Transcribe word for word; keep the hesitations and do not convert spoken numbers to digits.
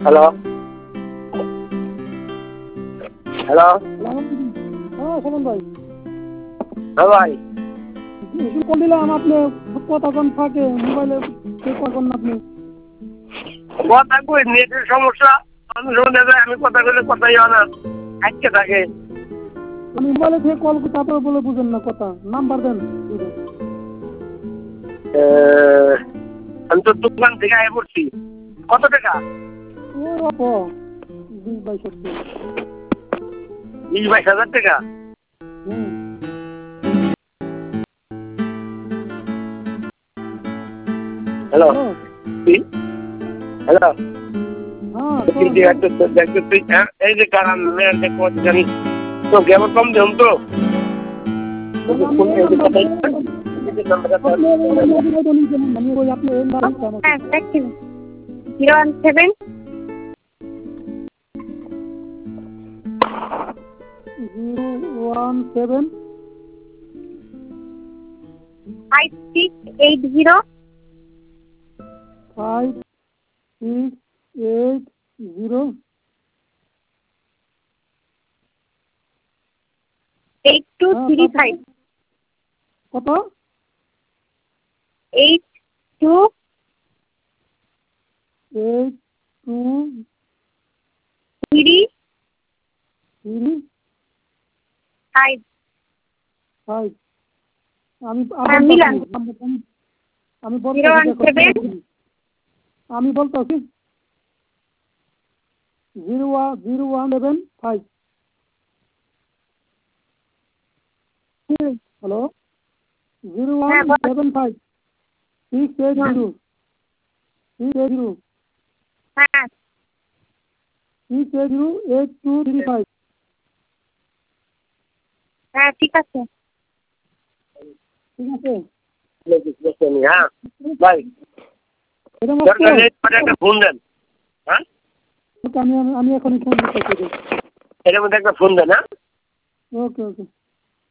Hello hello হ্যাঁ সুমন ভাই, হ্যাঁ ভাই কল দিলাম আপনি কথা কোন ফাঁকে মোবাইলে কখন আপনি কথা কই নেটের সমস্যা। আমি শুনে যায় আমি কথা কইলে কথাই হয় না, আটকে থাকে। আমি মোবাইলে থেকে কল তারপরে বলে বুঝেন না কথা, নাম্বার দেন। আহ, আমি তো দোকান থেকে আয় পড়ছি। কত টাকা? ও অপ বিশ বাইশ হচ্ছে। বিশ বাইশ হাজার টাকা। হুম হ্যালো হ্যালো হ্যালো হ্যাঁ এই যে কারণ জানি তো কেমন কম দেন তো zero one seven zero one seven five six eight zero five six eight zero eight two three five কত eight two eight two three three five. Five আমি হ্যাঁ, মিলান। আমি জিরো ওয়ান সেভেন আমি বলতেছি zero one zero one seven five. Hello zero one seven five six eight zero six eight zero হ্যাঁ six eight zero eight two three five. হ্যাঁ ঠিক আছে। ঠিক আছে হ্যাঁ ভাই এটা দরকার নেই, একটা ফোন দেন। হ্যাঁ আমি আমি এখনই ফোন করতেছি। এটার মধ্যে একটা ফোন দেন। হ্যাঁ ওকে ওকে